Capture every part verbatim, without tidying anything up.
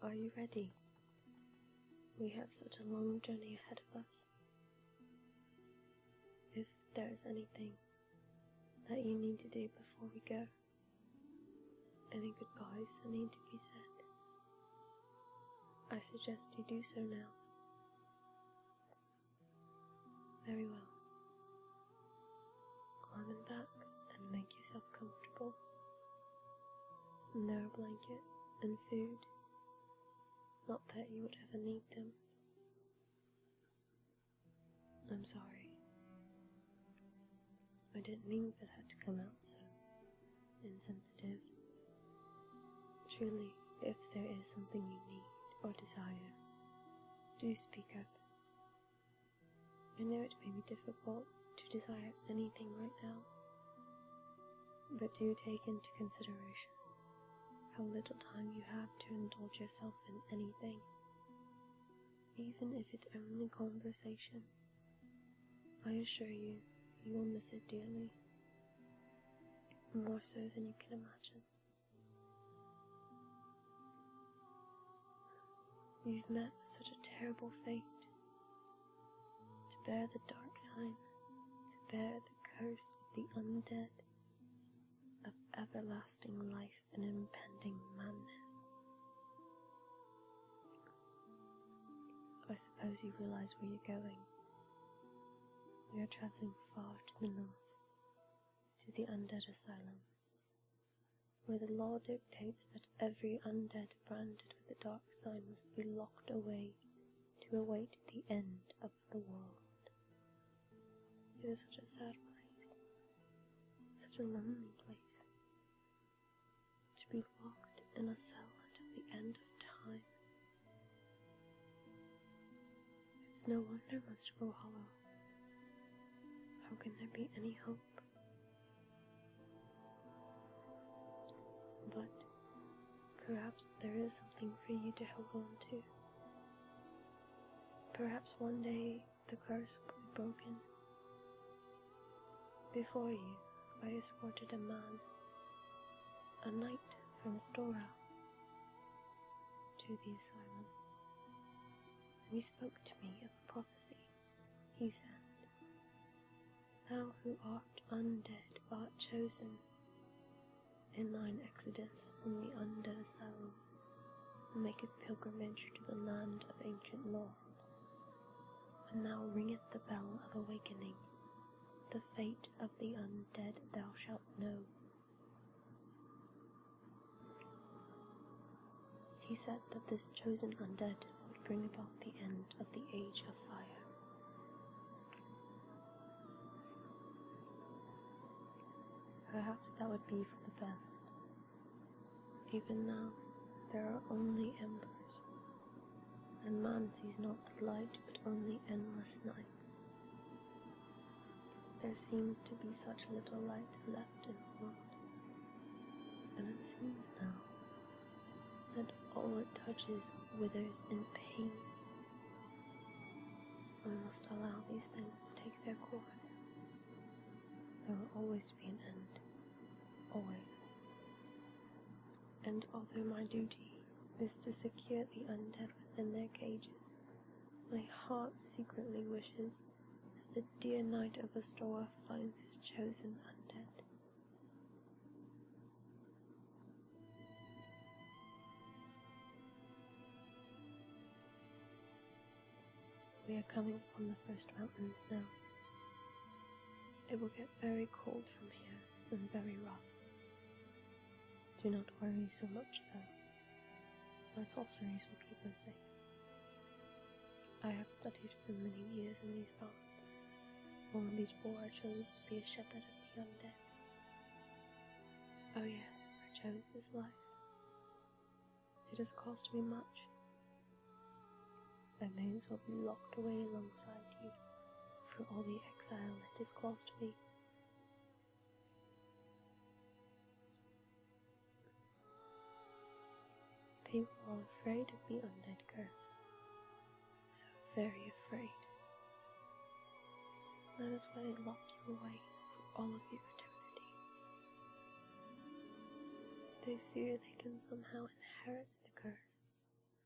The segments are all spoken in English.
Are you ready? We have such a long journey ahead of us. If there is anything that you need to do before we go, any goodbyes that need to be said, I suggest you do so now. Very well. Climb in back and make yourself comfortable. And there are blankets and food. Not that you would ever need them. I'm sorry. I didn't mean for that to come out so insensitive. Truly, if there is something you need or desire, do speak up. I know it may be difficult to desire anything right now, but do take into consideration how little time you have to indulge yourself in anything, even if it's only conversation. I assure you, you will miss it dearly, more so than you can imagine. You've met such a terrible fate, to bear the dark sign, to bear the curse of the undead, of everlasting life and impending madness. I suppose you realize where you're going. We are traveling far to the north, to the undead asylum, where the law dictates that every undead branded with the dark sign must be locked away to await the end of the world. It is such a sad place, such a lonely place, to be locked in a cell until the end of time. It's no wonder must grow hollow. How can there be any hope? But perhaps there is something for you to hold on to. Perhaps one day the curse will be broken. Before you, I escorted a man, a knight from Astora, to the asylum. And he spoke to me of a prophecy. He said, "Thou who art undead art chosen in thine exodus from the undead asylum, maketh pilgrimage to the land of ancient lords. And now ringeth the bell of awakening, the fate of the undead thou shalt know." He said that this chosen undead would bring about the end of the age of fire. Perhaps that would be for the best. Even now, there are only embers, and man sees not the light but only endless nights. There seems to be such little light left in the world, and it seems now that all it touches withers in pain. I must allow these things to take their course. There will always be an end, always. And although my duty is to secure the undead within their cages, my heart secretly wishes that the dear knight of Astora finds his chosen undead. We are coming upon the first mountains now. It will get very cold from here and very rough. Do not worry so much though. My sorceries will keep us safe. I have studied for many years in these arts, long before I chose to be a shepherd of the undead. Oh yes, I chose this life. It has cost me much. I may as well be locked away alongside you for all the exile it has cost me. People are afraid of the undead curse, so very afraid. That is why they lock you away for all of your eternity. They fear they can somehow inherit the curse,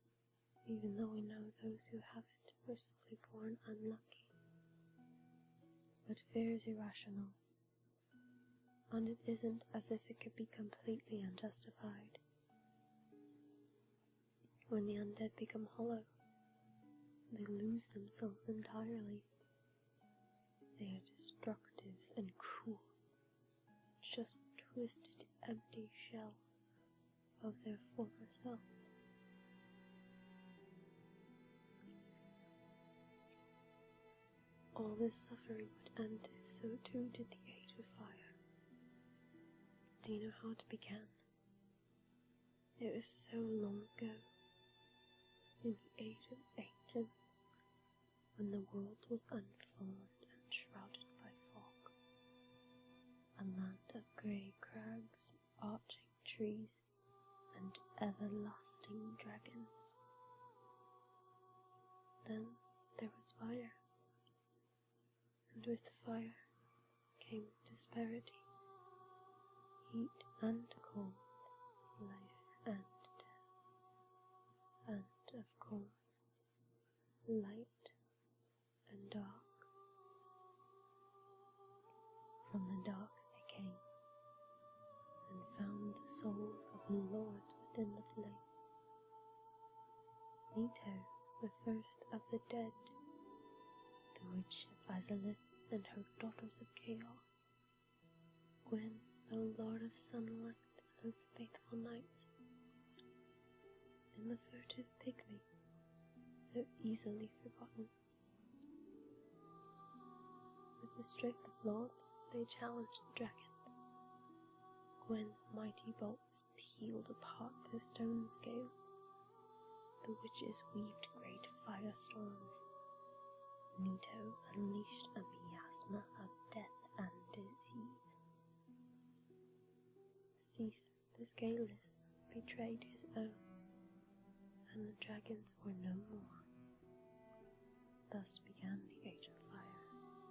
even though we know those who have it were simply born unlucky. But fear is irrational, and it isn't as if it could be completely unjustified. When the undead become hollow, they lose themselves entirely. They are destructive and cruel, just twisted, empty shells of their former selves. All this suffering would end if so too did the age of fire. Do you know how it began? It was so long ago, in the age of ancients, when the world was unformed and shrouded by fog, a land of grey crags, arching trees, and everlasting dragons. Then there was fire, and with fire came disparity, heat and cold, life and death, and of course, light and dark. From the dark they came, and found the souls of the lords within the flame. Leto, the first of the dead, the witch of Izalith and her daughters of chaos, Gwyn, the lord of sunlight and his faithful knights, and the furtive pygmy, so easily forgotten. With the strength of lords, they challenged the dragons. When mighty bolts peeled apart their stone scales, the witches weaved great firestorms. Leto unleashed a miasma of death and disease. Caesar, the scaleless, betrayed his own, and the dragons were no more. Thus began the Age of Fire.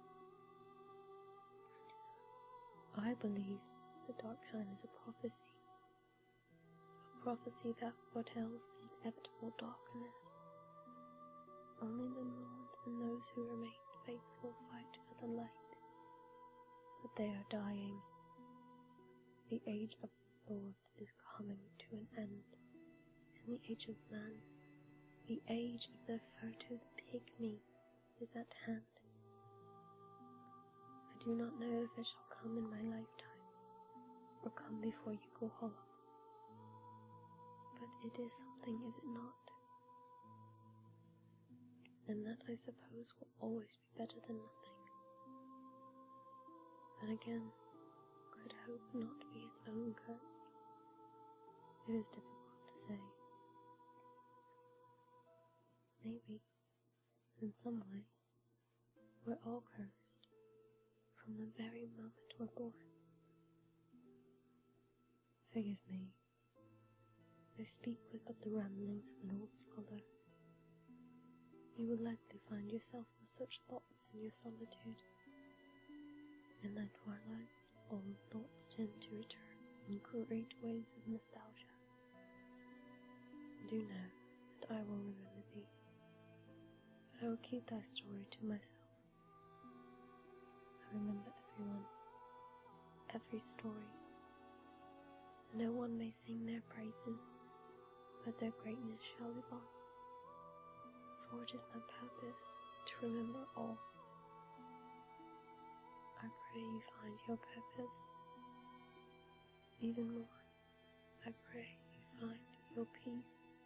I believe the dark sign is a prophecy, a prophecy that foretells the inevitable darkness. Only the lords and those who remain faithful fight for the light, but they are dying. The age of lords is coming to an end, and the age of man, the age of the furtive pygmy, is at hand. I do not know if it shall come in my lifetime, or come before you go hollow, but it is something, is it not? And that, I suppose, will always be better than nothing. Then again, could hope not be its own curse? It is difficult to say. Maybe, in some way, we're all cursed from the very moment we're born. Forgive me, I speak with but the ramblings of an old scholar. You will likely find yourself with such thoughts in your solitude. In that twilight, old thoughts tend to return in great waves of nostalgia. Do know that I will remember thee, but I will keep thy story to myself. I remember everyone, every story. No one may sing their praises, but their greatness shall live on. For it is my purpose to remember all. I pray you find your purpose. Even more, I pray you find your peace.